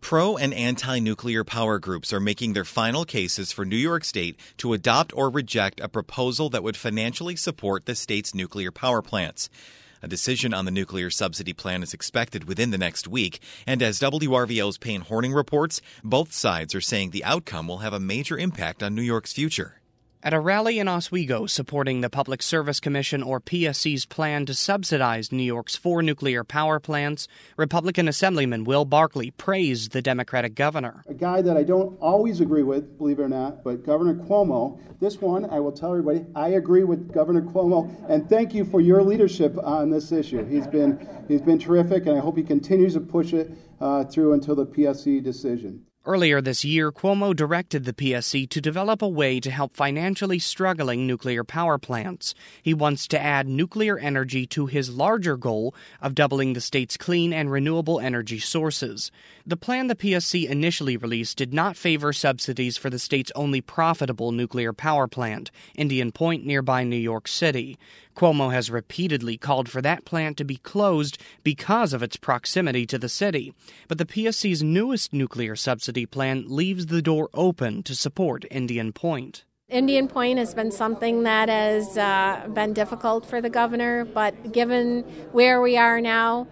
Pro and anti-nuclear power groups are making their final cases for New York State to adopt or reject a proposal that would financially support the state's nuclear power plants. A decision on the nuclear subsidy plan is expected within the next week, and as WRVO's Payne Horning reports, both sides are saying the outcome will have a major impact on New York's future. At a rally in Oswego supporting the Public Service Commission, or PSC's plan to subsidize New York's 4 nuclear power plants, Republican Assemblyman Will Barkley praised the Democratic governor. A guy that I don't always agree with, believe it or not, but Governor Cuomo, this one, I will tell everybody, I agree with Governor Cuomo, and thank you for your leadership on this issue. He's been terrific, and I hope he continues to push it through until the PSC decision. Earlier this year, Cuomo directed the PSC to develop a way to help financially struggling nuclear power plants. He wants to add nuclear energy to his larger goal of doubling the state's clean and renewable energy sources. The plan the PSC initially released did not favor subsidies for the state's only profitable nuclear power plant, Indian Point, nearby New York City. Cuomo has repeatedly called for that plant to be closed because of its proximity to the city. But the PSC's newest nuclear subsidy plan leaves the door open to support Indian Point. Indian Point has been something that has been difficult for the governor, but given where we are now,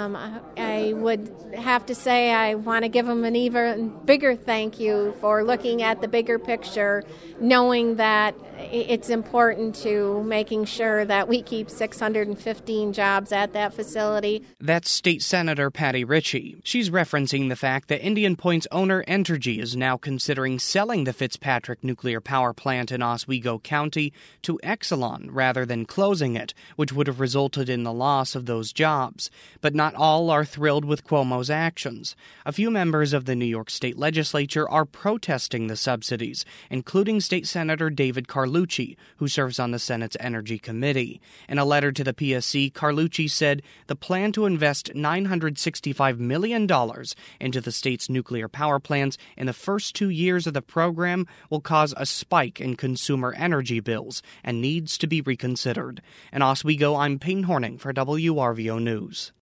I would have to say I want to give him an even bigger thank you for looking at the bigger picture, knowing that it's important to making sure that we keep 615 jobs at that facility. That's State Senator Patty Ritchie. She's referencing the fact that Indian Point's owner Entergy is now considering selling the Fitzpatrick nuclear power plant in Oswego County to Exelon rather than closing it, which would have resulted in the loss of those jobs. But not all are thrilled with Cuomo's actions. A few members of the New York State Legislature are protesting the subsidies, including State Senator David Carlucci, who serves on the Senate's Energy Committee. In a letter to the PSC, Carlucci said the plan to invest $965 million into the state's nuclear power plants in the first 2 years of the program will cause a spike in consumer energy bills and needs to be reconsidered. In Oswego, I'm Payne Horning for WRVO News.